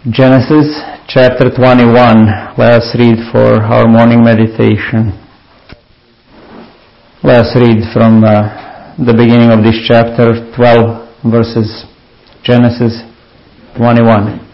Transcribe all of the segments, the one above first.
Genesis chapter 21. Let us read for our morning meditation. Let us read from the beginning of this chapter, 12 verses, Genesis 21.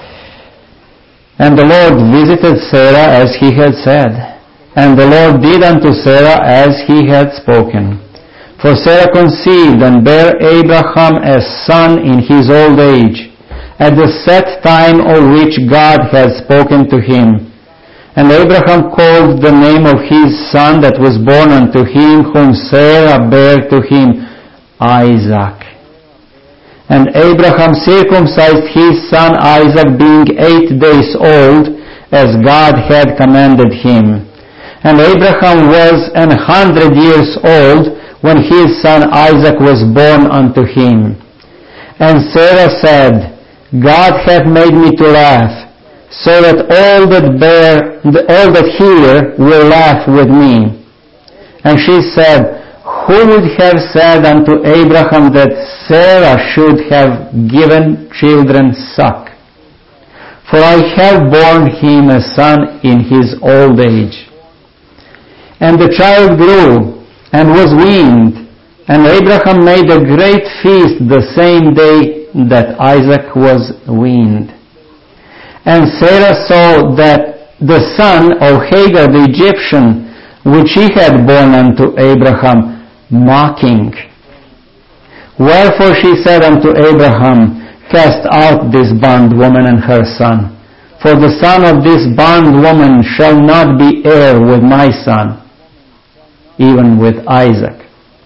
And the Lord visited Sarah as he had said, and the Lord did unto Sarah as he had spoken. For Sarah conceived and bare Abraham a son in his old age, at the set time of which God had spoken to him. And Abraham called the name of his son that was born unto him, whom Sarah bare to him, Isaac. And Abraham circumcised his son Isaac, being 8 days old, as God had commanded him. And Abraham was 100 years old when his son Isaac was born unto him. And Sarah said, God hath made me to laugh, so that all that hear will laugh with me. And she said, who would have said unto Abraham that Sarah should have given children suck? For I have borne him a son in his old age. And the child grew, and was weaned, and Abraham made a great feast the same day that Isaac was weaned. And Sarah saw that the son of Hagar the Egyptian, which he had borne unto Abraham, mocking. Wherefore she said unto Abraham, cast out this bondwoman and her son, for the son of this bondwoman shall not be heir with my son, even with Isaac.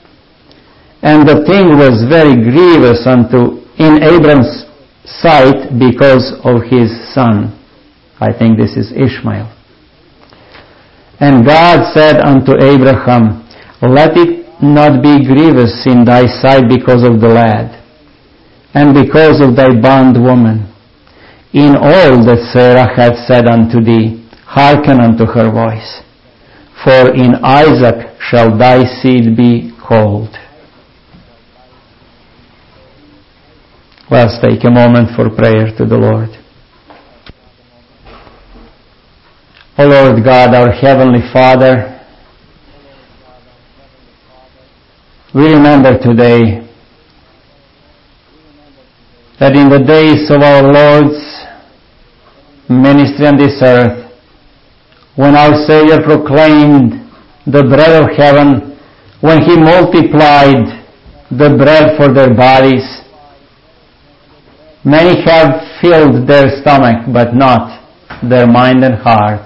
And the thing was very grievous in Abram's sight because of his son. I think this is Ishmael. And God said unto Abraham, let it not be grievous in thy sight because of the lad, and because of thy bondwoman. In all that Sarah hath said unto thee, hearken unto her voice. For in Isaac shall thy seed be called. Let us take a moment for prayer to the Lord. O Lord God, our Heavenly Father, we remember today that in the days of our Lord's ministry on this earth, when our Savior proclaimed the bread of heaven, when He multiplied the bread for their bodies, many have filled their stomach, but not their mind and heart.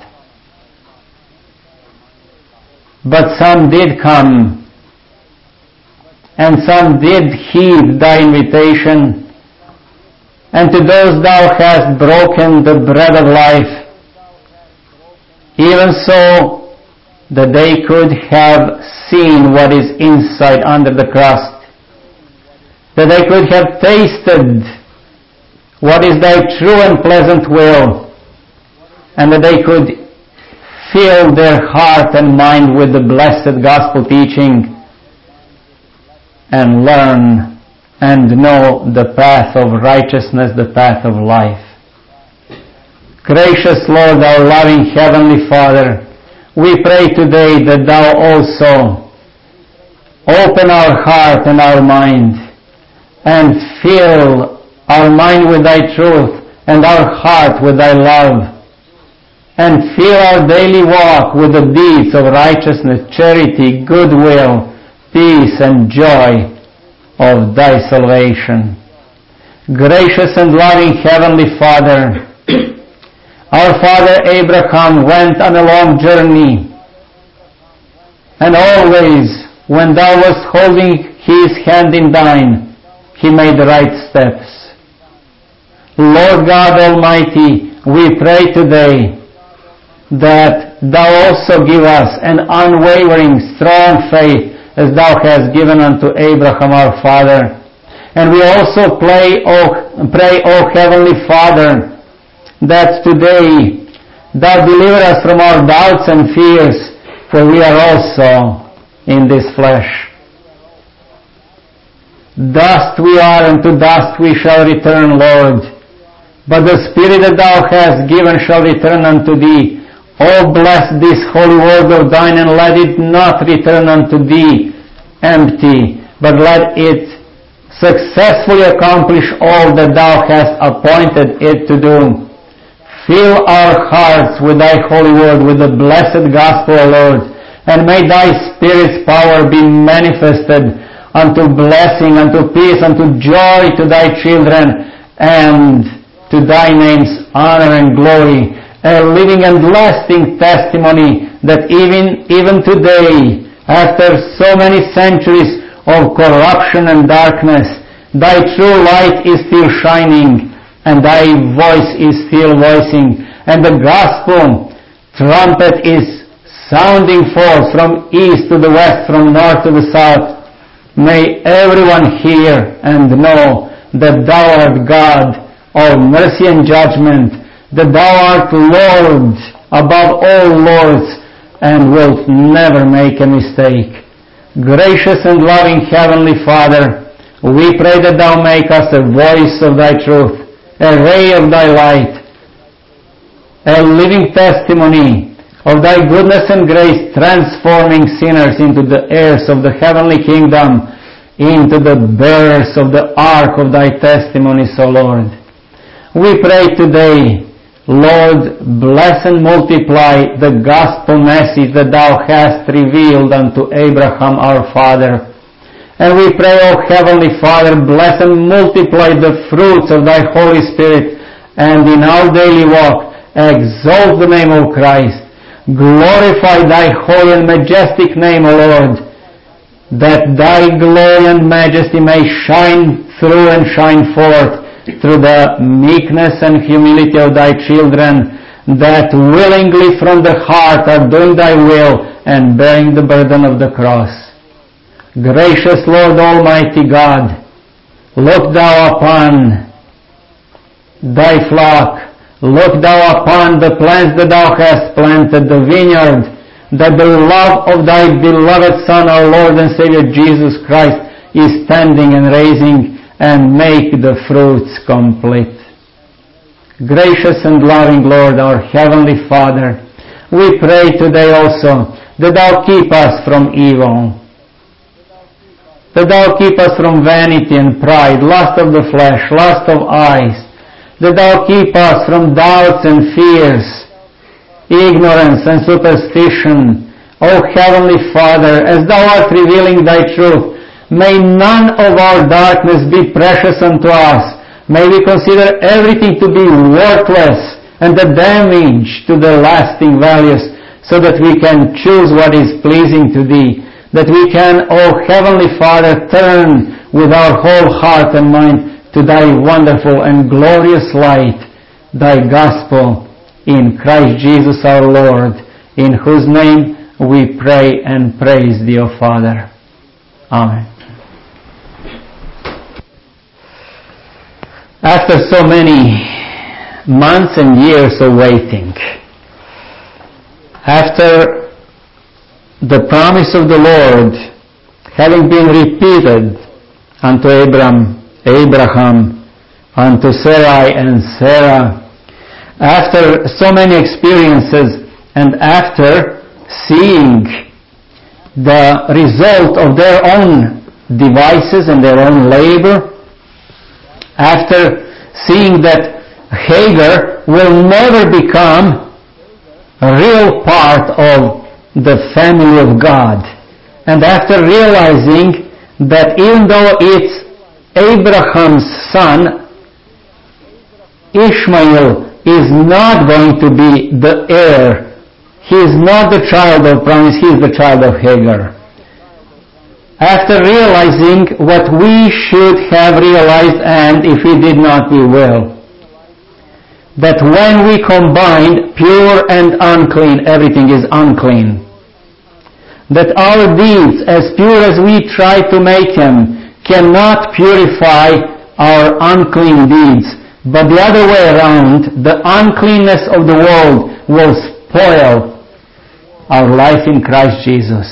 But some did come, and some did heed thy invitation, and to those thou hast broken the bread of life, even so that they could have seen what is inside under the crust, that they could have tasted what is thy true and pleasant will, and that they could fill their heart and mind with the blessed gospel teaching and learn and know the path of righteousness, the path of life. Gracious Lord, our loving Heavenly Father, we pray today that thou also open our heart and our mind and fill our mind with thy truth, and our heart with thy love, and fill our daily walk with the deeds of righteousness, charity, goodwill, peace, and joy of thy salvation. Gracious and loving Heavenly Father, our father Abraham went on a long journey, and always when thou wast holding his hand in thine, he made the right steps. Lord God Almighty, we pray today that thou also give us an unwavering, strong faith as thou hast given unto Abraham our father. And we also pray, O Heavenly Father, that today thou deliver us from our doubts and fears, for we are also in this flesh. Dust we are, and to dust we shall return, Lord. but the Spirit that thou hast given shall return unto thee. O bless this holy word of thine, and let it not return unto thee empty, but let it successfully accomplish all that thou hast appointed it to do. Fill our hearts with thy holy word, with the blessed gospel, O Lord, and may thy Spirit's power be manifested unto blessing, unto peace, unto joy to thy children, and to thy name's honor and glory, a living and lasting testimony that even today, after so many centuries of corruption and darkness, thy true light is still shining, and thy voice is still voicing, and the gospel trumpet is sounding forth from east to the west, from north to the south. May everyone hear and know that thou art God of mercy and judgment, that thou art Lord above all lords, and wilt never make a mistake. Gracious and loving Heavenly Father, we pray that thou make us a voice of thy truth, a ray of thy light, a living testimony of thy goodness and grace, transforming sinners into the heirs of the heavenly kingdom, into the bearers of the ark of thy testimonies, O Lord. We pray today, Lord, bless and multiply the gospel message that thou hast revealed unto Abraham our father. And we pray, O Heavenly Father, bless and multiply the fruits of thy Holy Spirit, and in our daily walk exalt the name of Christ. Glorify thy holy and majestic name, O Lord, that thy glory and majesty may shine through and shine forth through the meekness and humility of thy children, that willingly from the heart are doing thy will and bearing the burden of the cross. Gracious Lord Almighty God, look thou upon thy flock, look thou upon the plants that thou hast planted, the vineyard, that the love of thy beloved Son, our Lord and Savior Jesus Christ, is standing and raising, and make the fruits complete. Gracious and loving Lord, our Heavenly Father, we pray today also that thou keep us from evil, that thou keep us from vanity and pride, lust of the flesh, lust of eyes, that thou keep us from doubts and fears, ignorance and superstition. O Heavenly Father, as thou art revealing thy truth, may none of our darkness be precious unto us. May we consider everything to be worthless and the damage to the lasting values, so that we can choose what is pleasing to thee, that we can, O Heavenly Father, turn with our whole heart and mind to thy wonderful and glorious light, thy gospel, in Christ Jesus our Lord, in whose name we pray and praise thee, O Father. Amen. After so many months and years of waiting, after the promise of the Lord having been repeated unto Abraham, unto Sarai and Sarah, after so many experiences, and after seeing the result of their own devices and their own labor, after seeing that Hagar will never become a real part of the family of God, and after realizing that even though it's Abraham's son, Ishmael is not going to be the heir. He is not the child of promise, he is the child of Hagar. After realizing what we should have realized, and if we did not, we will, that when we combine pure and unclean, everything is unclean. That our deeds, as pure as we try to make them, cannot purify our unclean deeds. But the other way around, the uncleanness of the world will spoil our life in Christ Jesus.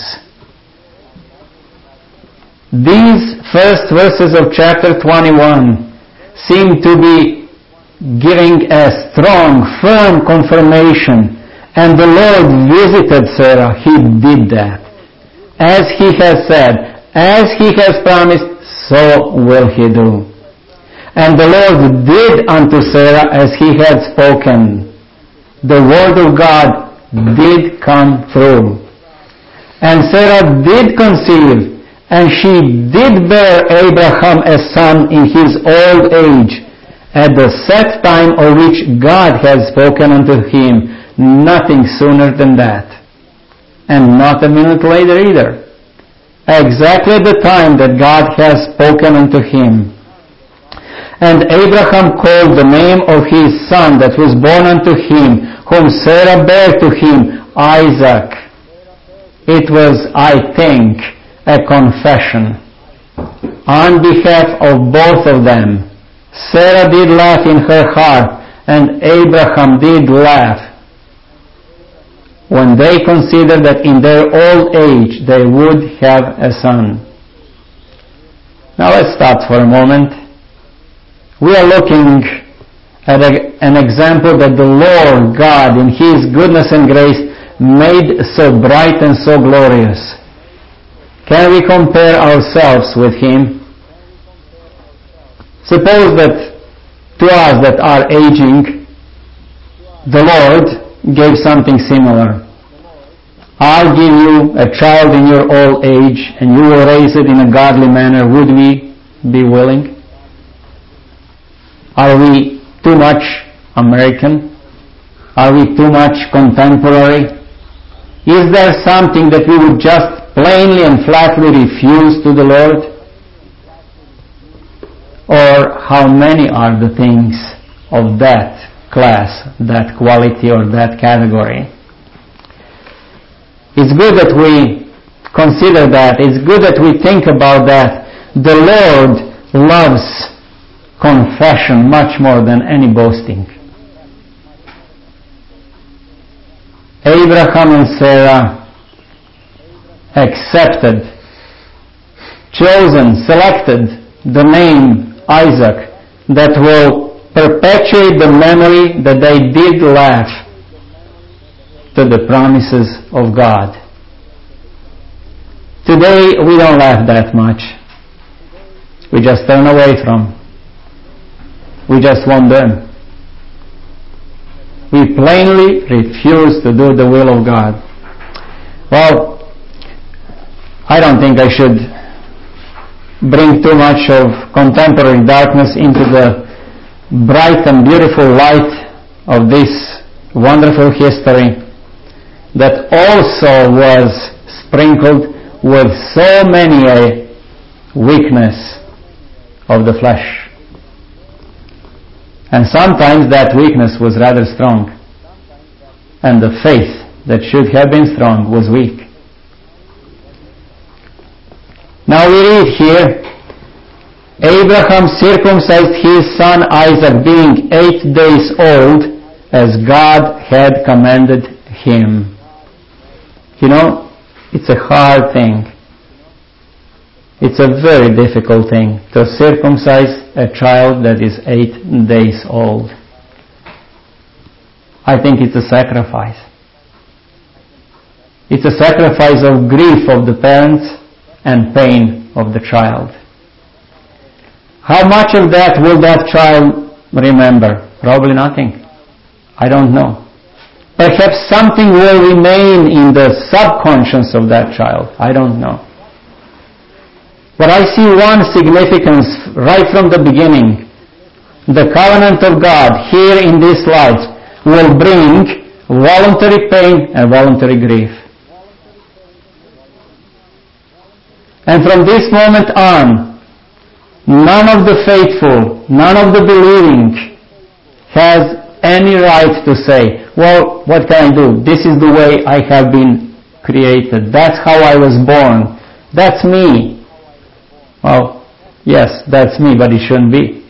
These first verses of chapter 21 seem to be giving a strong, firm confirmation. And the Lord visited Sarah. He did that. As He has said, as He has promised, so will He do. And the Lord did unto Sarah as He had spoken. The word of God did come through. And Sarah did conceive, and she did bear Abraham a son in his old age, at the set time of which God had spoken unto him, nothing sooner than that. And not a minute later either. Exactly the time that God has spoken unto him. And Abraham called the name of his son that was born unto him, whom Sarah bare to him, Isaac. It was, I think, a confession on behalf of both of them. Sarah did laugh in her heart, and Abraham did laugh when they considered that in their old age they would have a son. Now let's stop for a moment. We are looking at an example that the Lord God, in His goodness and grace, made so bright and so glorious. Can we compare ourselves with Him? Suppose that to us that are aging, the Lord gave something similar. I'll give you a child in your old age and you will raise it in a godly manner. Would we be willing? Are we too much American? Are we too much contemporary? Is there something that we would just plainly and flatly refuse to the Lord? Or how many are the things of that class, that quality, or that category? It's good that we consider that. It's good that we think about that. The Lord loves confession much more than any boasting. Abraham and Sarah accepted, chosen, selected the name Isaac that will perpetuate the memory that they did laugh to the promises of God. Today we don't laugh that much. We just turn away from. We just want them. We plainly refuse to do the will of God. Well, I don't think I should bring too much of contemporary darkness into the bright and beautiful light of this wonderful history that also was sprinkled with so many a weakness of the flesh. And sometimes that weakness was rather strong, and the faith that should have been strong was weak. Now we read here, Abraham circumcised his son Isaac being 8 days old, as God had commanded him. You know, it's a hard thing. It's a very difficult thing to circumcise a child that is 8 days old. I think it's a sacrifice. It's a sacrifice of grief of the parents and pain of the child. How much of that will that child remember? Probably nothing. I don't know. Perhaps something will remain in the subconscious of that child. I don't know. But I see one significance right from the beginning. The covenant of God here in this life will bring voluntary pain and voluntary grief. And from this moment on, none of the faithful, none of the believing has any right to say, well, what can I do? This is the way I have been created. That's how I was born. That's me. Well, yes, that's me, but it shouldn't be.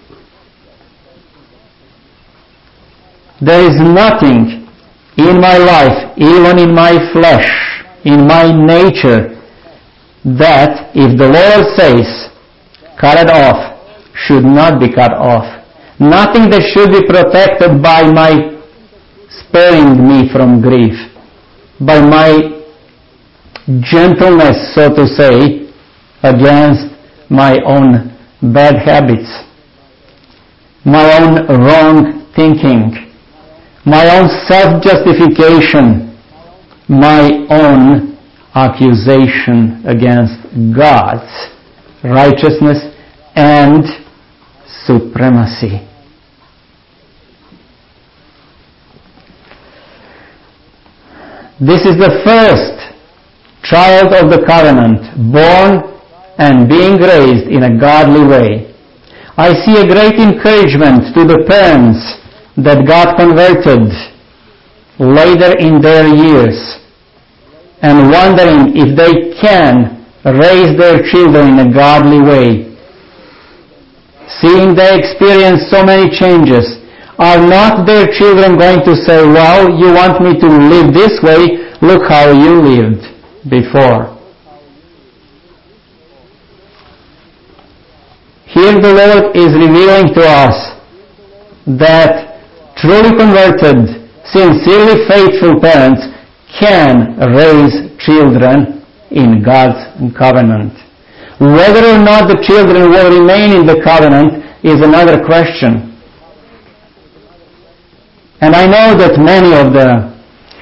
There is nothing in my life, even in my flesh, in my nature, that if the Lord says, cut it off, should not be cut off. nothing that should be protected by my sparing me from grief, by my gentleness, so to say, against my own bad habits, my own wrong thinking, my own self-justification, my own accusation against God's righteousness and supremacy. This is the first child of the covenant, born and being raised in a godly way. I see a great encouragement to the parents that got converted later in their years and wondering if they can raise their children in a godly way. Seeing they experience so many changes, are not their children going to say, well, you want me to live this way, look how you lived before. Here the Lord is revealing to us that truly converted, sincerely faithful parents can raise children in God's covenant. Whether or not the children will remain in the covenant is another question. And I know that many of the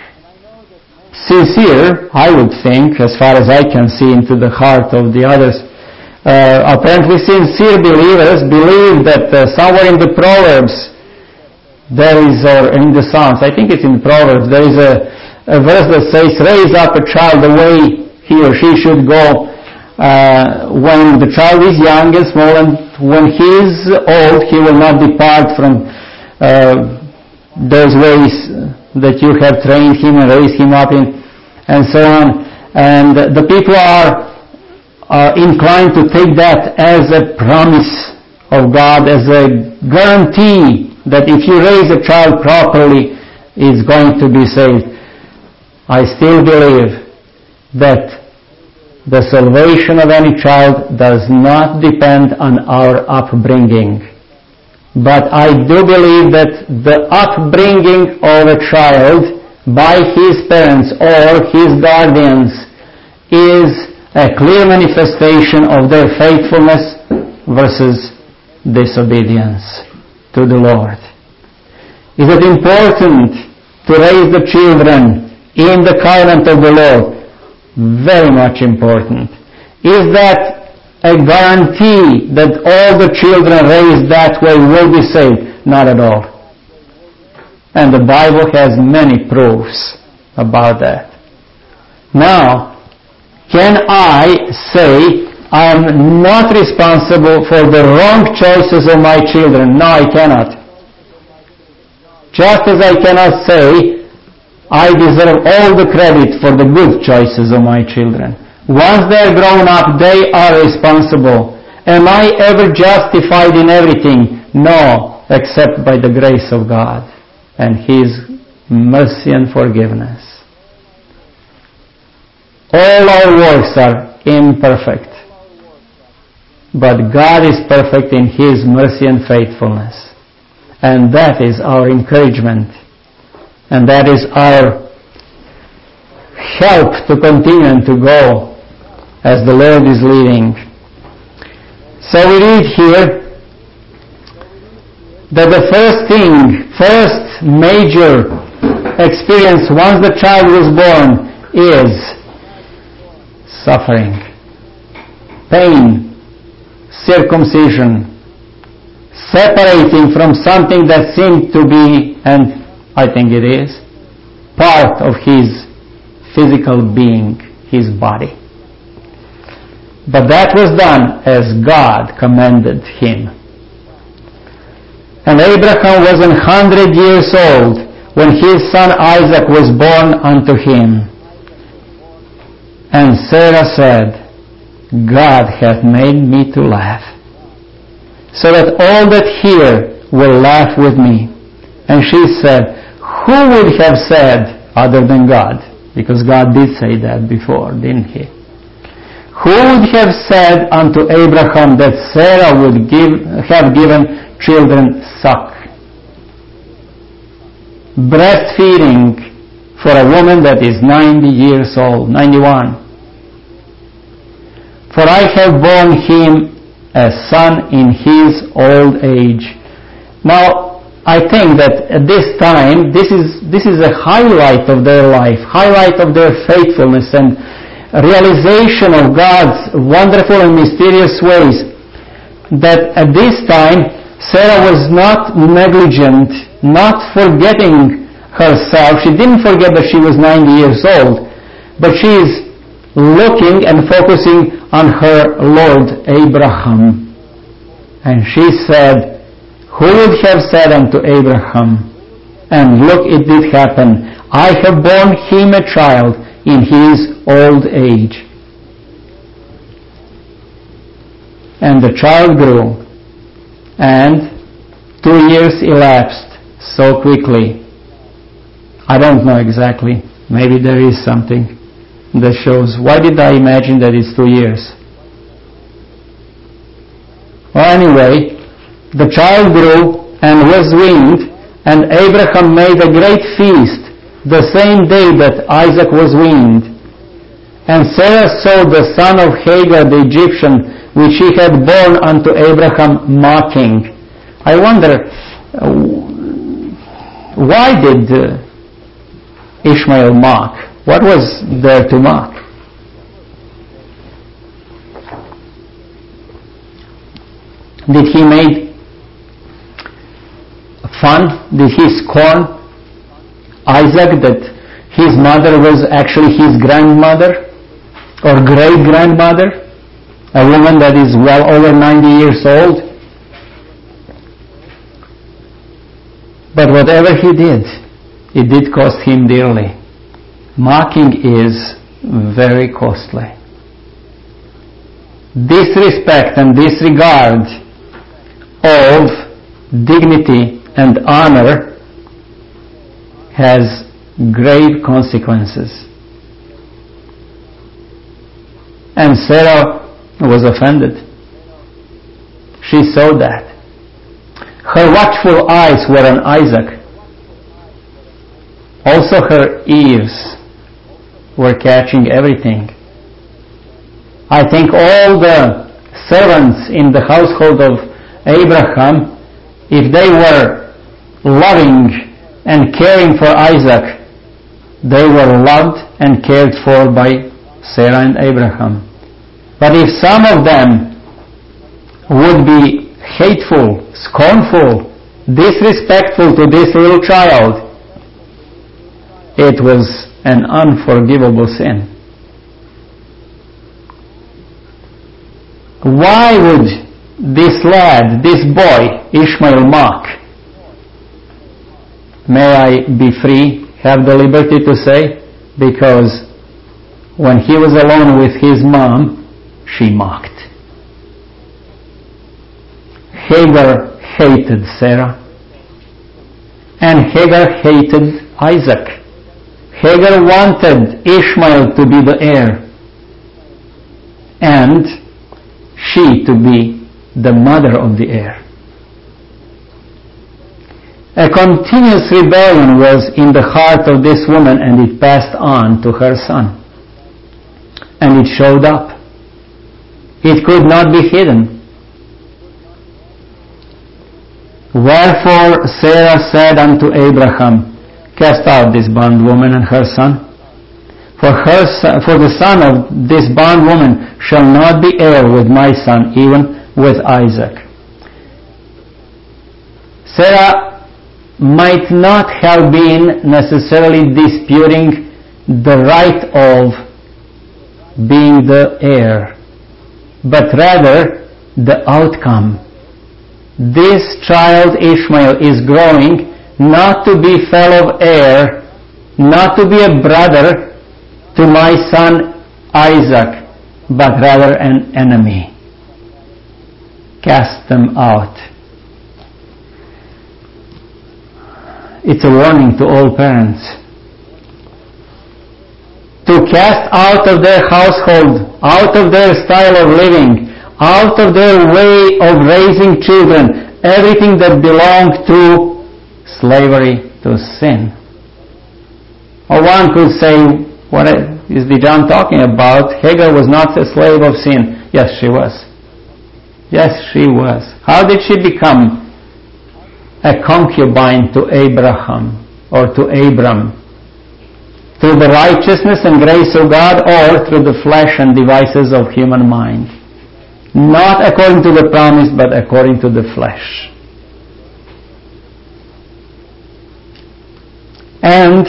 sincere, I would think, as far as I can see into the heart of the others, apparently sincere believers believe that somewhere in the Proverbs there is, or in the Psalms, I think it's in the Proverbs, there is a verse that says, raise up a child the way he or she should go when the child is young and small, and when he is old he will not depart from those ways that you have trained him and raised him up in, and so on. And the people are inclined to take that as a promise of God, as a guarantee that if you raise a child properly, it's going to be saved. I still believe that the salvation of any child does not depend on our upbringing. But I do believe that the upbringing of a child by his parents or his guardians is a clear manifestation of their faithfulness versus disobedience to the Lord. Is it important to raise the children in the covenant of the Lord? Very much important. Is that a guarantee that all the children raised that way will be saved? Not at all. And the Bible has many proofs about that. Now, can I say I am not responsible for the wrong choices of my children? No, I cannot. Just as I cannot say I deserve all the credit for the good choices of my children. Once they're grown up, they are responsible. Am I ever justified in everything? No, except by the grace of God and His mercy and forgiveness. All our works are imperfect, but God is perfect in His mercy and faithfulness. And that is our encouragement. And that is our help to continue and to go as the Lord is leading. So we read here that the first major experience once the child was born is suffering, pain, circumcision, separating from something that seemed to be, and I think it is, part of his physical being, his body. But that was done as God commanded him. And Abraham was 100 years old when his son Isaac was born unto him. And Sarah said, God hath made me to laugh, so that all that hear will laugh with me. And she said, who would have said other than God? Because God did say that before, didn't He? Who would have said unto Abraham that Sarah would have given children suck. Breastfeeding for a woman that is 90 years old, 91. For I have borne him a son in his old age. Now, I think that at this time, this is a highlight of their life, highlight of their faithfulness and realization of God's wonderful and mysterious ways. That at this time, Sarah was not negligent, not forgetting herself. She didn't forget that she was 90 years old, but she is looking and focusing on her Lord Abraham. And she said, who would have said unto Abraham, and look, it did happen, I have borne him a child in his old age. And the child grew, and 2 years elapsed so quickly. I don't know exactly. Maybe there is something that shows. Why did I imagine that it's 2 years? Well, anyway, the child grew and was weaned, and Abraham made a great feast the same day that Isaac was weaned. And Sarah saw the son of Hagar the Egyptian, which he had borne unto Abraham, mocking. I wonder, why did Ishmael mock? What was there to mock? Did he make fun? Did he scorn Isaac that his mother was actually his grandmother or great-grandmother, a woman that is well over 90 years old? But whatever he did, it did cost him dearly. Mocking is very costly. Disrespect and disregard of dignity and honor has grave consequences. And Sarah was offended. She saw that. Her watchful eyes were on Isaac. Also her ears were catching everything. I think all the servants in the household of Abraham, if they were loving and caring for Isaac, they were loved and cared for by Sarah and Abraham. But if some of them would be hateful, scornful, disrespectful to this little child, it was an unforgivable sin. Why would this lad, this boy, Ishmael, mock? May I be free, have the liberty to say? Because when he was alone with his mom, she mocked. Hagar hated Sarah, and Hagar hated Isaac. Hagar wanted Ishmael to be the heir, and she to be the mother of the heir. A continuous rebellion was in the heart of this woman, and it passed on to her son. And it showed up. It could not be hidden. Wherefore Sarah said unto Abraham, cast out this bondwoman and her son. For the son of this bondwoman shall not be heir with my son, even with Isaac. Sarah might not have been necessarily disputing the right of being the heir, but rather the outcome. This child Ishmael is growing not to be fellow heir, not to be a brother to my son Isaac, but rather an enemy. Cast them out. It's a warning to all parents. To cast out of their household, out of their style of living, out of their way of raising children, everything that belonged to slavery to sin. Or one could say, what is John talking about? Hagar was not a slave of sin. Yes, she was. Yes, she was. How did she become a concubine to Abraham or to Abram? Through the righteousness and grace of God, or through the flesh and devices of human mind? Not according to the promise, but according to the flesh. And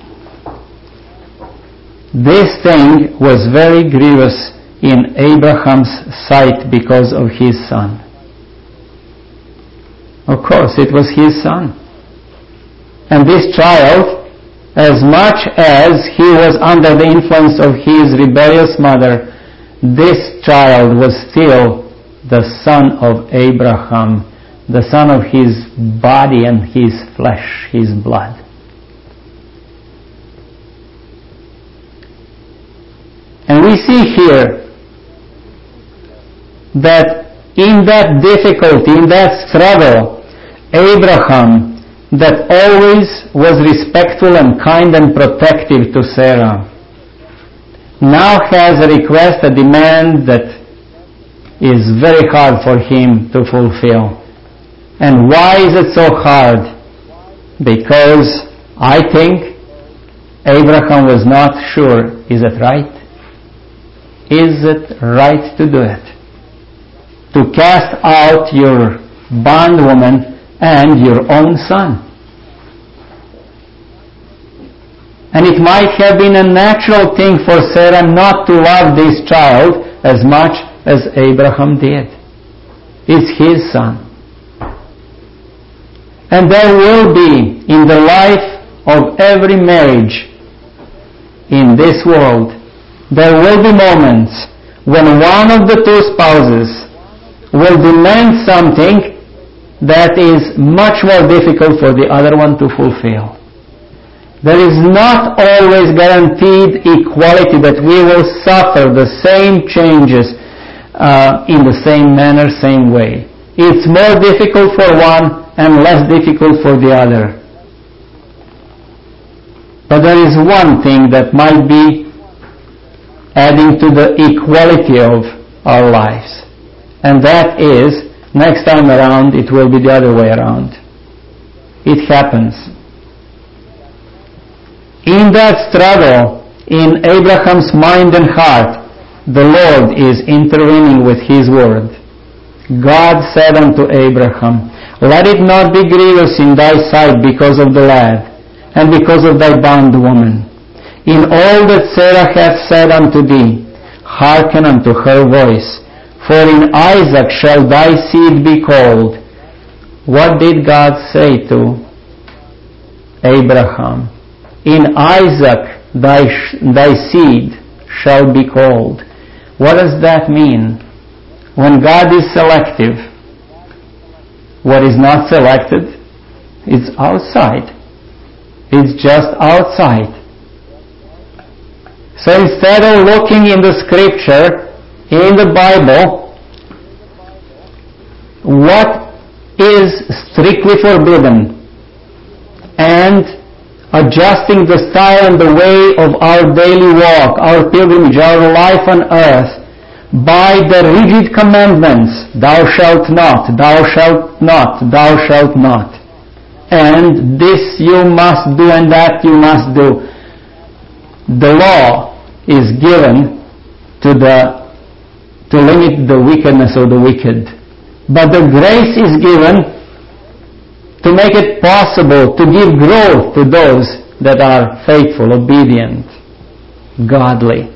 this thing was very grievous in Abraham's sight because of his son. Of course, it was his son. And this child, as much as he was under the influence of his rebellious mother, this child was still the son of Abraham, the son of his body and his flesh, his blood. And we see here that in that difficulty, in that struggle, Abraham, that always was respectful and kind and protective to Sarah, now has a request, a demand that is very hard for him to fulfill. And why is it so hard? Because I think Abraham was not sure, is it right? Is it right to do it? To cast out your bondwoman and your own son. And it might have been a natural thing for Sarah not to love this child as much as Abraham did. It's his son. And there will be in the life of every marriage in this world, there will be moments when one of the two spouses will demand something that is much more difficult for the other one to fulfill. There is not always guaranteed equality, that we will suffer the same changes in the same manner, same way. It's more difficult for one and less difficult for the other. But there is one thing that might be adding to the equality of our lives. And that is, next time around, it will be the other way around. It happens. In that struggle, in Abraham's mind and heart, the Lord is intervening with His word. God said unto Abraham, Let it not be grievous in thy sight because of the lad, and because of thy bondwoman. In all that Sarah hath said unto thee, hearken unto her voice. For in Isaac shall thy seed be called. What did God say to Abraham? In Isaac thy seed shall be called. What does that mean? When God is selective, what is not selected, it's outside. It's just outside. So instead of looking in the scripture, in the Bible, what is strictly forbidden, and adjusting the style and the way of our daily walk, our pilgrimage, our life on earth, by the rigid commandments, thou shalt not, thou shalt not, thou shalt not. And this you must do and that you must do. The law is given to limit the wickedness of the wicked. But the grace is given to make it possible to give growth to those that are faithful, obedient, godly.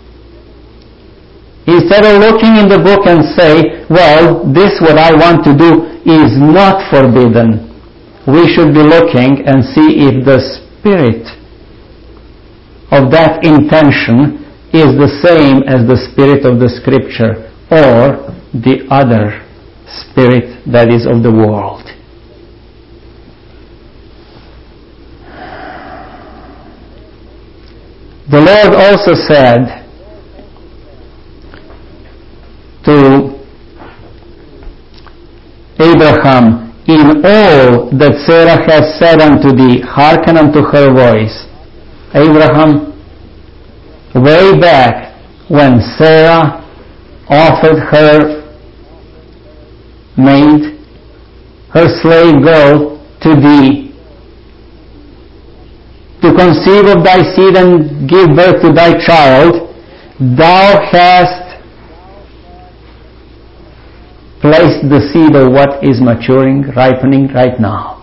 Instead of looking in the book and say, well, this what I want to do is not forbidden, we should be looking and see if the spirit of that intention is the same as the spirit of the scripture, or the other spirit that is of the world. The Lord also said to Abraham, in all that Sarah has said unto thee, hearken unto her voice. Abraham, way back when Sarah offered her maid, her slave girl, to thee, to conceive of thy seed and give birth to thy child, thou hast placed the seed of what is maturing, ripening right now.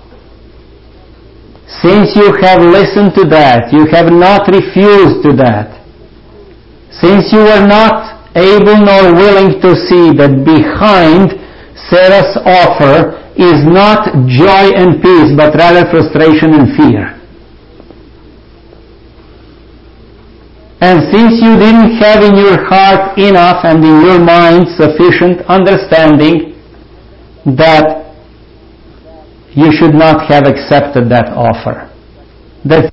Since you have listened to that, you have not refused to that, since you were not able nor willing to see that behind Sarah's offer is not joy and peace, but rather frustration and fear. And since you didn't have in your heart enough and in your mind sufficient understanding that you should not have accepted that offer, that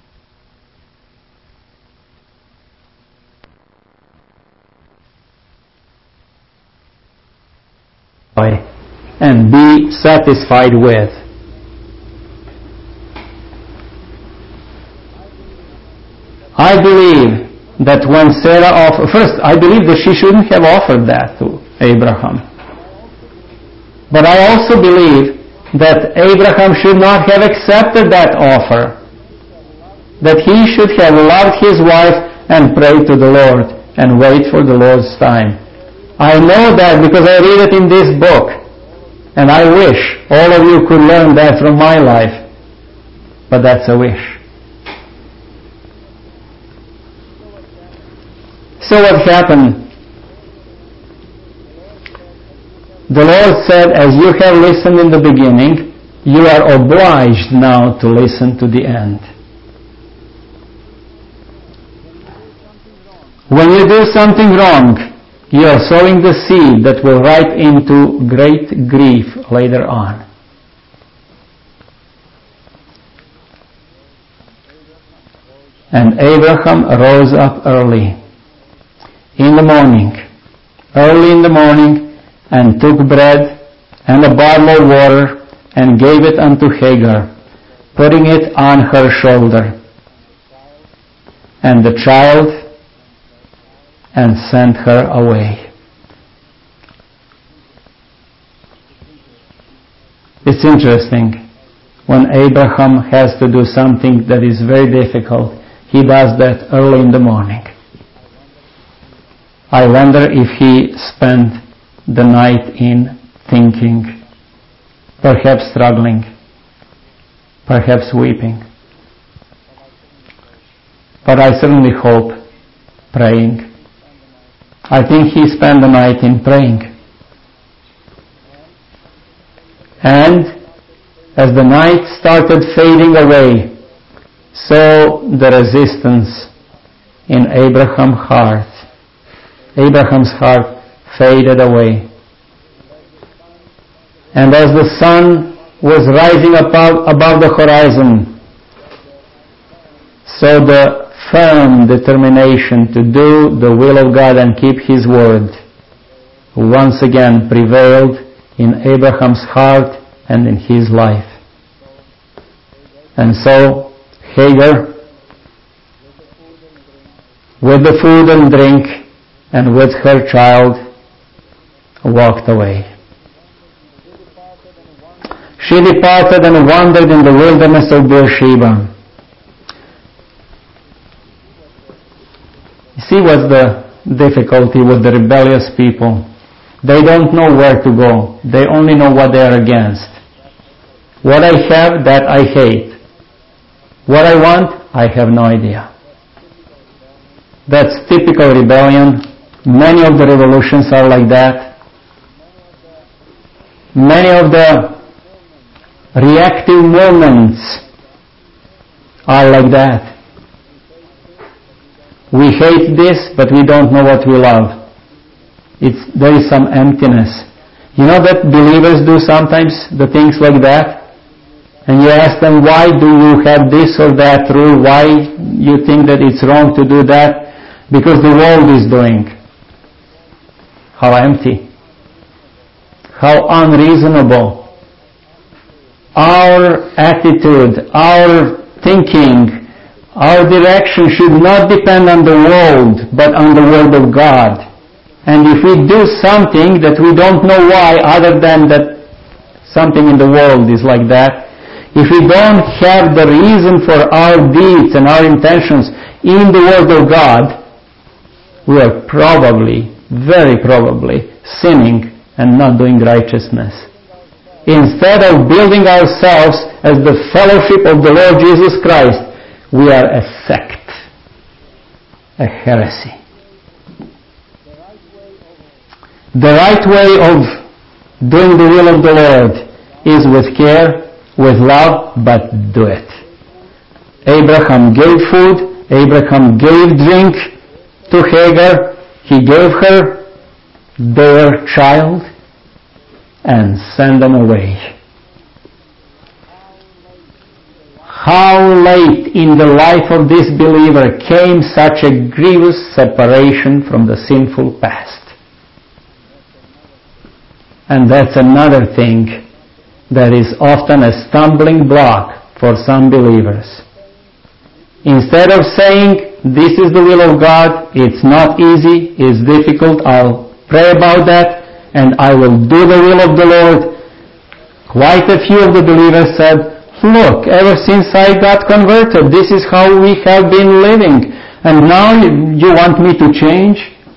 and be satisfied with. I believe that when Sarah offered, first, I believe that she shouldn't have offered that to Abraham. But I also believe that Abraham should not have accepted that offer. That he should have loved his wife and prayed to the Lord and wait for the Lord's time. I know that because I read it in this book. And I wish all of you could learn that from my life. But that's a wish. So what happened? The Lord said, as you have listened in the beginning, you are obliged now to listen to the end. When you do something wrong, you are sowing the seed that will ripe into great grief later on. And Abraham rose up early in the morning, and took bread and a bottle of water and gave it unto Hagar, putting it on her shoulder, and the child, and sent her away. It's interesting. When Abraham has to do something that is very difficult, he does that early in the morning. I wonder if he spent the night in thinking, perhaps struggling, perhaps weeping. But I certainly hope praying. I think he spent the night in praying. And as the night started fading away, so the resistance in Abraham's heart faded away. And as the sun was rising above the horizon, so the firm determination to do the will of God and keep His word once again prevailed in Abraham's heart and in his life. And so Hagar, with the food and drink and with her child, walked away. She departed and wandered in the wilderness of Beersheba. You see what's the difficulty with the rebellious people? They don't know where to go. They only know what they are against. What I have, that I hate. What I want, I have no idea. That's typical rebellion. Many of the revolutions are like that. Many of the reactive movements are like that. We hate this, but we don't know what we love. There is some emptiness. You know that believers do sometimes the things like that? And you ask them, why do you have this or that rule? Why you think that it's wrong to do that? Because the world is doing. How empty. how unreasonable. Our attitude, our thinking, our direction should not depend on the world, but on the Word of God. And if we do something that we don't know why, other than that something in the world is like that, if we don't have the reason for our deeds and our intentions in the Word of God, we are probably, very probably, sinning and not doing righteousness. Instead of building ourselves as the fellowship of the Lord Jesus Christ, we are a sect, a heresy. The right way of doing the will of the Lord is with care, with love, but do it. Abraham gave food, Abraham gave drink to Hagar, he gave her their child and sent them away. How late in the life of this believer came such a grievous separation from the sinful past? And that's another thing that is often a stumbling block for some believers. Instead of saying, this is the will of God, it's not easy, it's difficult, I'll pray about that, and I will do the will of the Lord. Quite a few of the believers said, look, ever since I got converted, this is how we have been living, and now you want me to change?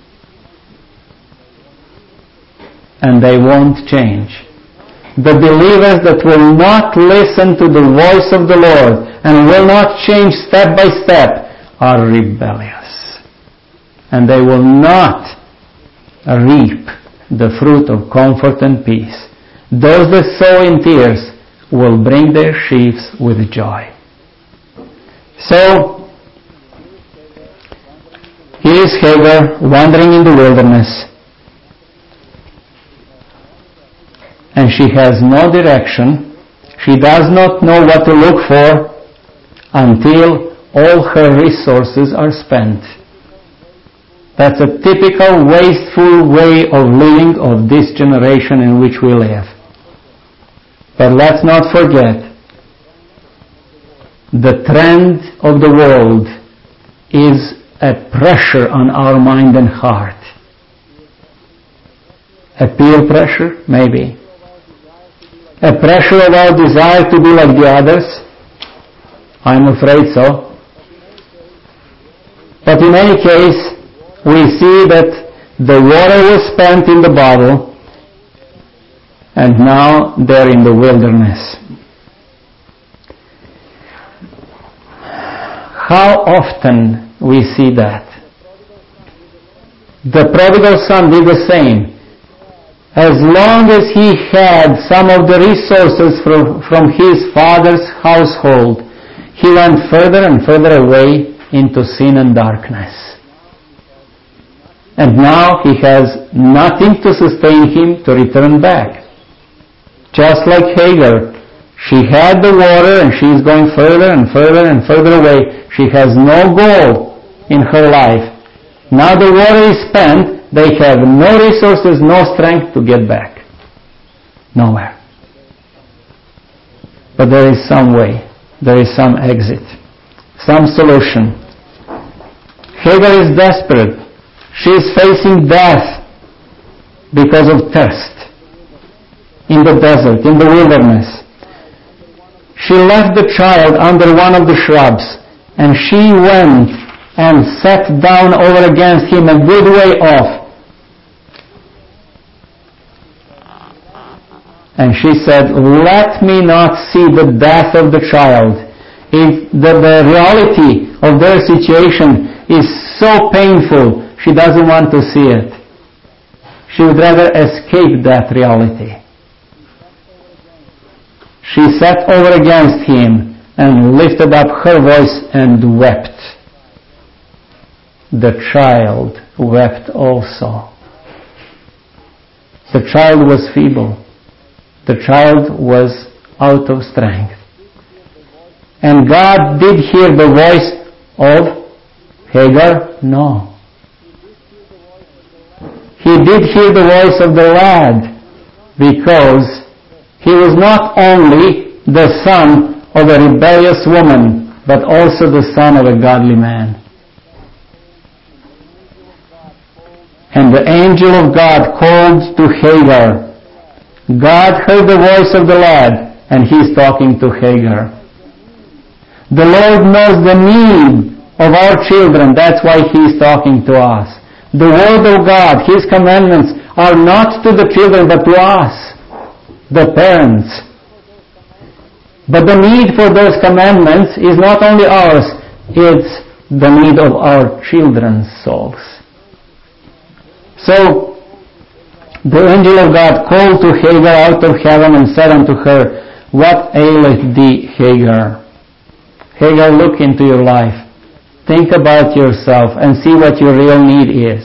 And they won't change. The believers that will not listen to the voice of the Lord and will not change step by step are rebellious. And they will not reap the fruit of comfort and peace. Those that sow in tears will bring their sheaves with joy. So, here is Hagar wandering in the wilderness. And she has no direction. She does not know what to look for until all her resources are spent. That's a typical wasteful way of living of this generation in which we live. But let's not forget, the trend of the world is a pressure on our mind and heart. A peer pressure? Maybe. A pressure of our desire to be like the others? I'm afraid so. But in any case, we see that the water was spent in the bottle, and now they're in the wilderness. How often we see that? The prodigal son did the same. As long as he had some of the resources from his father's household, he went further and further away into sin and darkness. And now he has nothing to sustain him to return back. Just like Hagar, she had the water and she is going further and further and further away. She has no goal in her life. Now the water is spent. They have no resources, no strength to get back. Nowhere. But there is some way. There is some exit. Some solution. Hagar is desperate. She is facing death because of thirst. In the desert, in the wilderness. She left the child under one of the shrubs, and she went and sat down over against him a good way off. And she said, let me not see the death of the child. If the reality of their situation is so painful, she doesn't want to see it. She would rather escape that reality. She sat over against him and lifted up her voice and wept. The child wept also. The child was feeble. The child was out of strength. And God did hear the voice of Hagar? No. He did hear the voice of the lad because he was not only the son of a rebellious woman, but also the son of a godly man. And the angel of God called to Hagar. God heard the voice of the lad, and he's talking to Hagar. The Lord knows the need of our children. That's why he's talking to us. The word of God, his commandments, are not to the children, but to us, the parents. But the need for those commandments is not only ours, it's the need of our children's souls. So, the angel of God called to Hagar out of heaven and said unto her, What aileth thee, Hagar? Hagar, look into your life. Think about yourself and see what your real need is.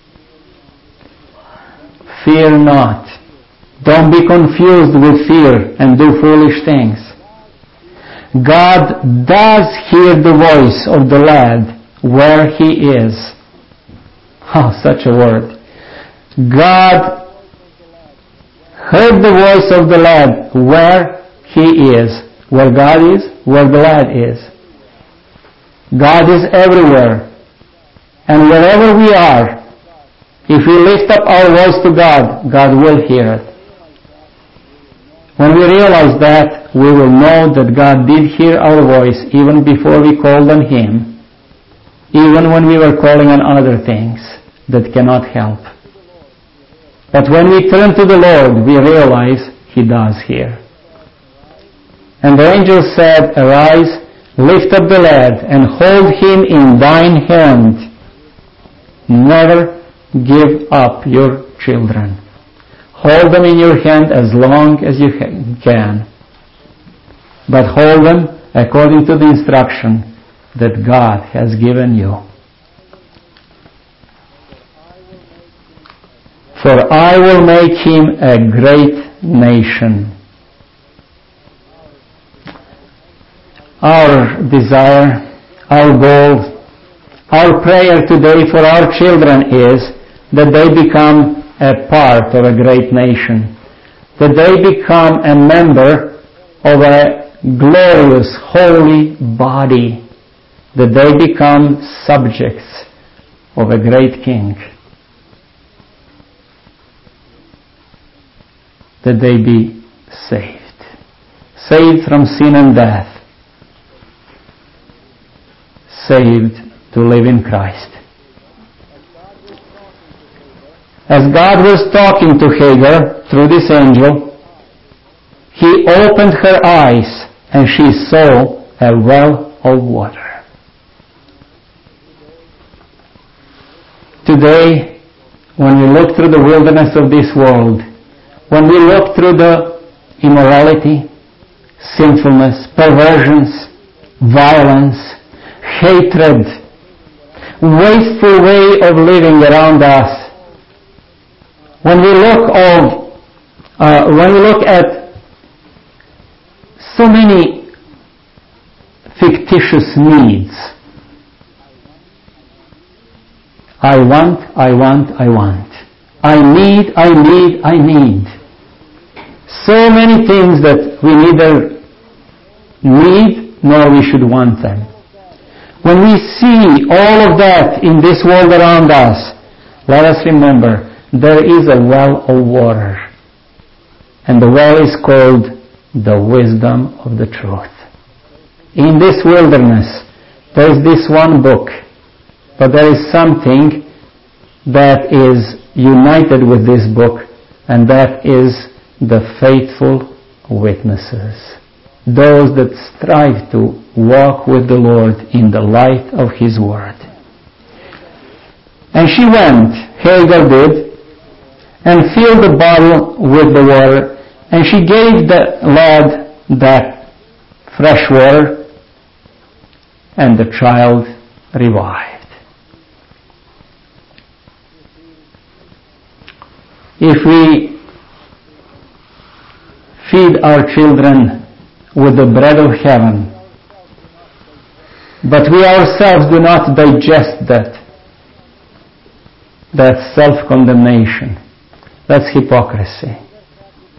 Fear not. Don't be confused with fear and do foolish things. God does hear the voice of the lad where he is. Oh, such a word. God heard the voice of the lad where he is. Where God is, where the lad is. God is everywhere. And wherever we are, if we lift up our voice to God, God will hear it. When we realize that, we will know that God did hear our voice even before we called on Him, even when we were calling on other things that cannot help. But when we turn to the Lord, we realize He does hear. And the angel said, Arise, lift up the lad, and hold him in thine hand. Never give up your children. Hold them in your hand as long as you can. But hold them according to the instruction that God has given you. For I will make him a great nation. Our desire, our goal, our prayer today for our children is that they become a part of a great nation, that they become a member of a glorious, holy body, that they become subjects of a great king, that they be saved from sin and death, saved to live in Christ. As God was talking to Hagar through this angel, He opened her eyes and she saw a well of water. Today, when we look through the wilderness of this world, when we look through the immorality, sinfulness, perversions, violence, hatred, wasteful way of living around us, when we look at so many fictitious needs, I want, I need. So many things that we neither need nor we should want them. When we see all of that in this world around us, let us remember there is a well of water. And the well is called the wisdom of the truth. In this wilderness, there is this one book, but there is something that is united with this book, and that is the faithful witnesses. Those that strive to walk with the Lord in the light of His Word. And she went, Hagar did, and filled the bottle with the water, and she gave the lad that fresh water, and the child revived. If we feed our children with the bread of heaven, but we ourselves do not digest that's self-condemnation. That's hypocrisy.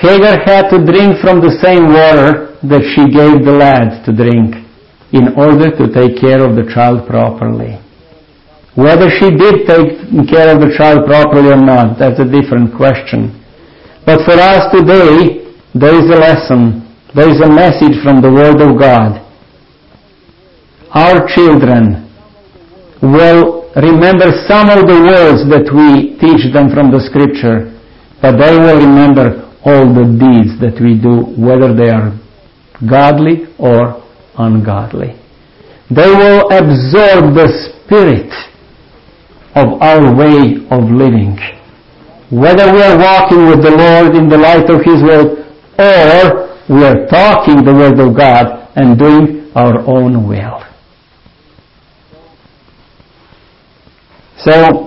Hagar had to drink from the same water that she gave the lad to drink in order to take care of the child properly. Whether she did take care of the child properly or not, that's a different question. But for us today, there is a lesson, there is a message from the Word of God. Our children will remember some of the words that we teach them from the Scripture, but they will remember all the deeds that we do, whether they are godly or ungodly. They will absorb the spirit of our way of living. Whether we are walking with the Lord in the light of His Word, or we are talking the Word of God and doing our own will. So,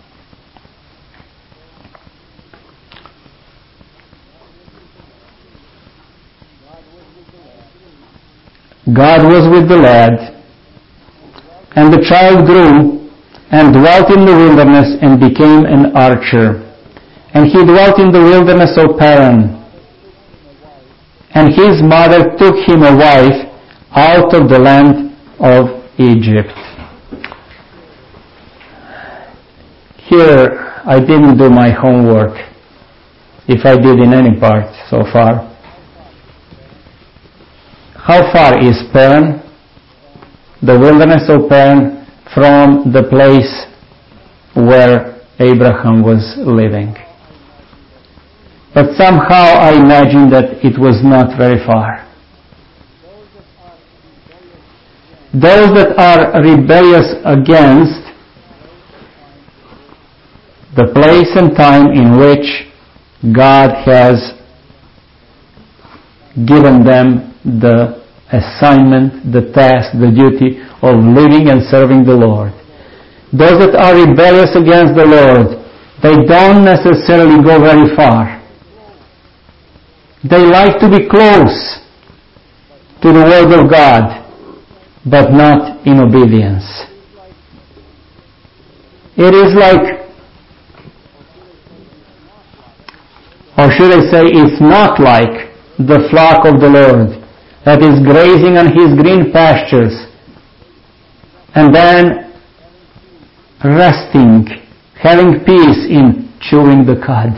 God was with the lad, and the child grew and dwelt in the wilderness and became an archer. And he dwelt in the wilderness of Paran. And his mother took him a wife out of the land of Egypt. Here, I didn't do my homework, if I did in any part so far. How far is Paran, the wilderness of Paran, from the place where Abraham was living? But somehow I imagine that it was not very far. Those that are rebellious against the place and time in which God has given them the assignment, the task, the duty of living and serving the Lord. Those that are rebellious against the Lord, they don't necessarily go very far. They like to be close to the Word of God, but not in obedience. It is like, or should I say, it's not like the flock of the Lord that is grazing on His green pastures and then resting, having peace in chewing the cud.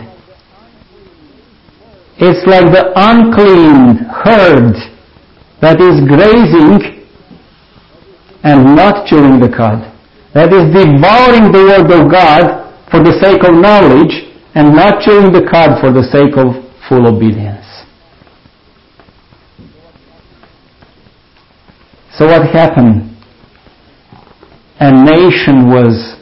It's like the unclean herd that is grazing and not chewing the cud, that is devouring the Word of God for the sake of knowledge and not chewing the cud for the sake of full obedience. So what happened? A nation was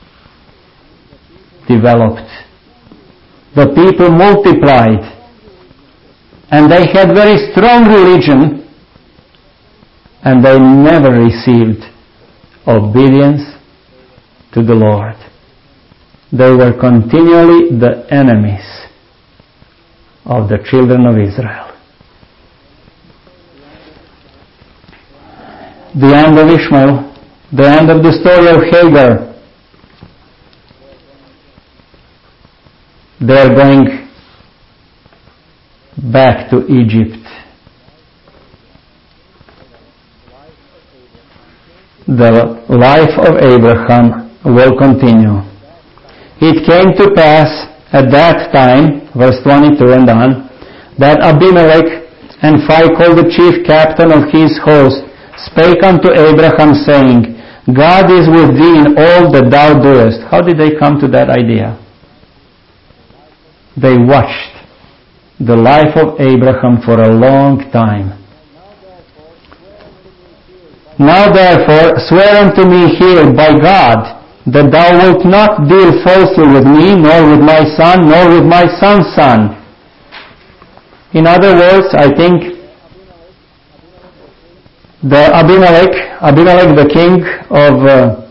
developed. The people multiplied. And they had very strong religion, and they never received obedience to the Lord. They were continually the enemies of the children of Israel. The end of Ishmael, the end of the story of Hagar. They are going back to Egypt. The life of Abraham will continue. It came to pass at that time, verse 22 and on, that Abimelech and Phicol the chief captain of his host spake unto Abraham, saying, God is with thee in all that thou doest. How did they come to that idea? They watched the life of Abraham for a long time. Now therefore swear unto me here by God, that thou wilt not deal falsely with me, nor with my son, nor with my son's son. In other words, I think the Abimelech, the king of,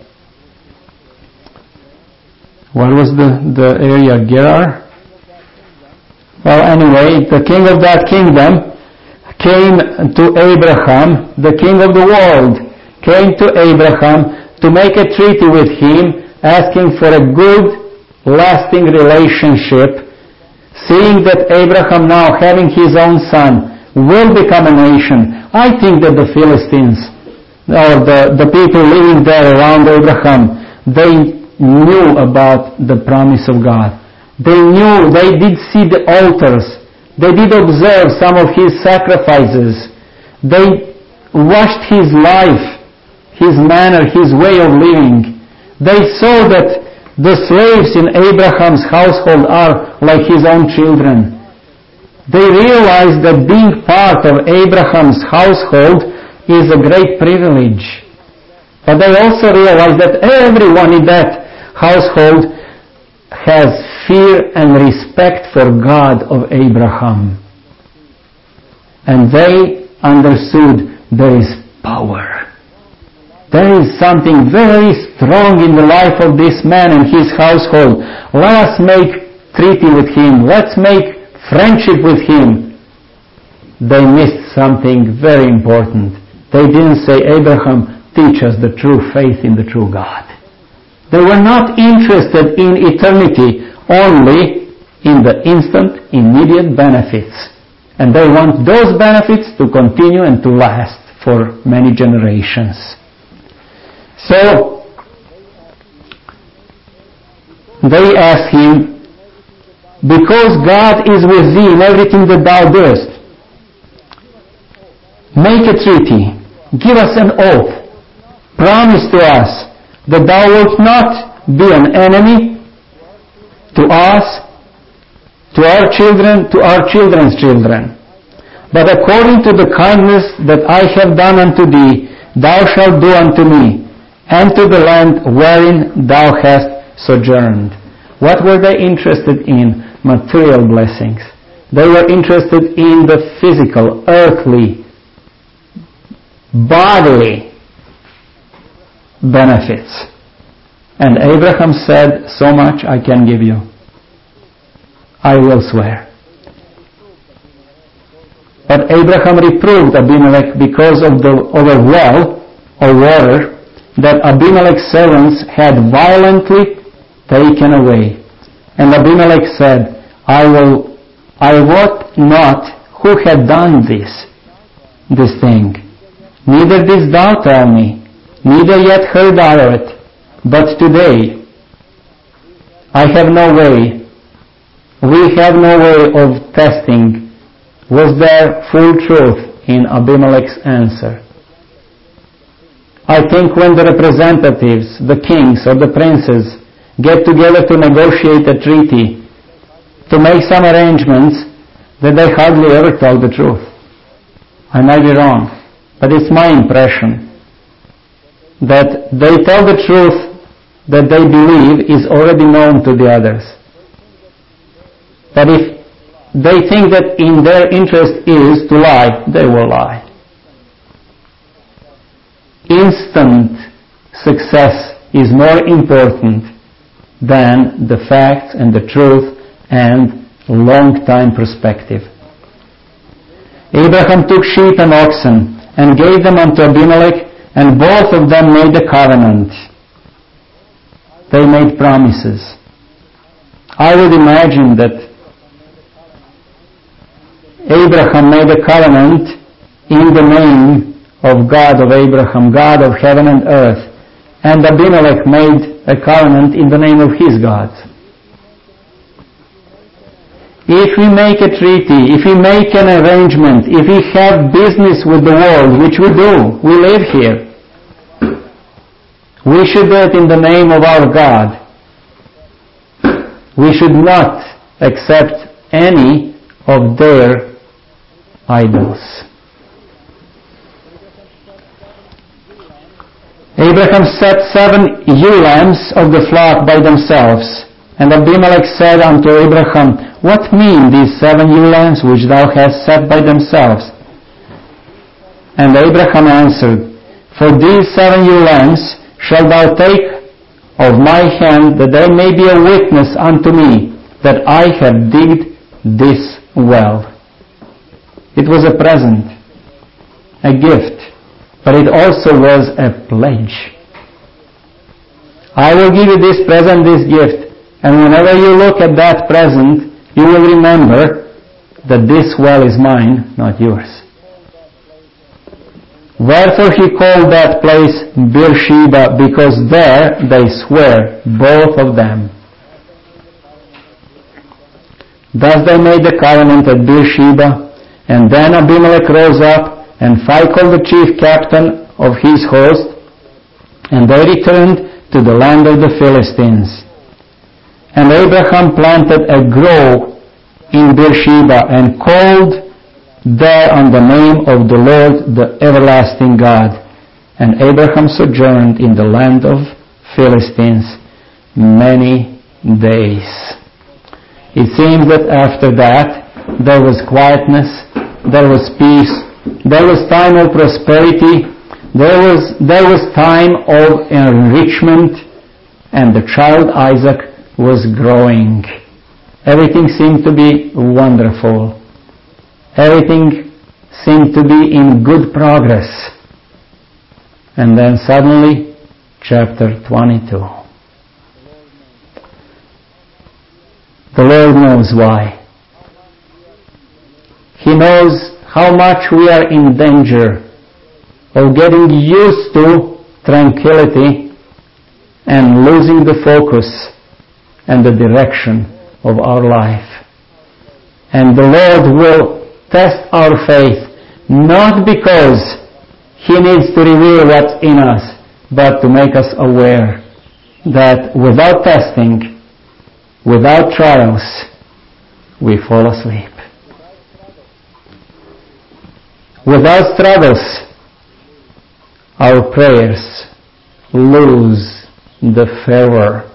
what was the area, Gerar? Well, anyway, the king of that kingdom came to Abraham, the king of the world, came to Abraham to make a treaty with him, asking for a good, lasting relationship, seeing that Abraham now, having his own son, will become a nation, I think that the Philistines, or the people living there around Abraham, they knew about the promise of God. They knew, they did see the altars. They did observe some of his sacrifices. They watched his life, his manner, his way of living. They saw that the slaves in Abraham's household are like his own children. They realized that being part of Abraham's household is a great privilege. But they also realized that everyone in that household has fear and respect for God of Abraham. And they understood there is power. There is something very strong in the life of this man and his household. Let us make treaty with him. Let's make friendship with him. They missed something very important. They didn't say, Abraham, teach us the true faith in the true God. They were not interested in eternity, only in the instant, immediate benefits. And they want those benefits to continue and to last for many generations. So, they asked him, because God is with thee in everything that thou doest, make a treaty, give us an oath, promise to us that thou wilt not be an enemy to us, to our children, to our children's children. But according to the kindness that I have done unto thee, thou shalt do unto me, and to the land wherein thou hast sojourned. What were they interested in? Material blessings. They were interested in the physical, earthly, bodily benefits. And Abraham said, so much I can give you. I will swear. But Abraham reproved Abimelech because of a well or water that Abimelech's servants had violently taken away. And Abimelech said, I wot not who had done this thing. Neither didst thou tell me, neither yet heard I of it. But today, we have no way of testing, was there full truth in Abimelech's answer. I think when the representatives, the kings or the princes, get together to negotiate a treaty, to make some arrangements, that they hardly ever tell the truth. I might be wrong, but it's my impression that they tell the truth that they believe is already known to the others. But if they think that in their interest is to lie, they will lie. Instant success is more important than the facts and the truth and long-time perspective. Abraham took sheep and oxen and gave them unto Abimelech, and both of them made a covenant. They made promises. I would imagine that Abraham made a covenant in the name of God of Abraham, God of heaven and earth, and Abimelech made a covenant in the name of his God. If we make a treaty, if we make an arrangement, if we have business with the world, which we do, we live here, we should do it in the name of our God. We should not accept any of their idols. Abraham set 7 ewe lambs of the flock by themselves. And Abimelech said unto Abraham, what mean these 7 ewe lambs which thou hast set by themselves? And Abraham answered, for these 7 ewe lambs shalt thou take of my hand, that there may be a witness unto me that I have digged this well. It was a present, a gift, but it also was a pledge. I will give you this present, this gift, and whenever you look at that present, you will remember that this well is mine, not yours. Wherefore he called that place Beersheba, because there they swear, both of them. Thus they made the covenant at Beersheba, and then Abimelech rose up, and Phicol the chief captain of his host, and they returned to the land of the Philistines. And Abraham planted a grove in Beersheba, and called there on the name of the Lord, the everlasting God. And Abraham sojourned in the land of Philistines many days. It seems that after that there was quietness, there was peace, there was time of prosperity, there was time of enrichment, and the child Isaac was growing. Everything seemed to be wonderful. Everything seemed to be in good progress. And then suddenly, chapter 22. The Lord knows why. He knows how much we are in danger of getting used to tranquility and losing the focus and the direction of our life. And the Lord will test our faith, not because He needs to reveal what's in us, but to make us aware that without testing, without trials, we fall asleep. Without struggles, our prayers lose the fervor.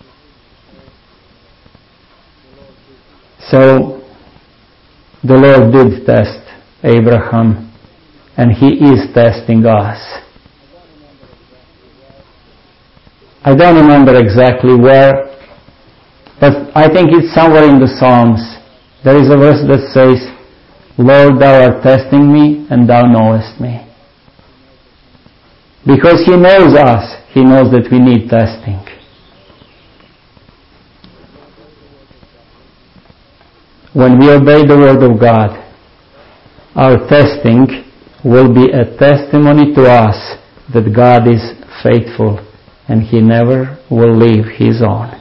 So, the Lord did test Abraham, and He is testing us. I don't remember exactly where, but I think it's somewhere in the Psalms. There is a verse that says, Lord, Thou art testing me, and Thou knowest me. Because He knows us, He knows that we need testing. When we obey the Word of God, our testing will be a testimony to us that God is faithful and He never will leave His own.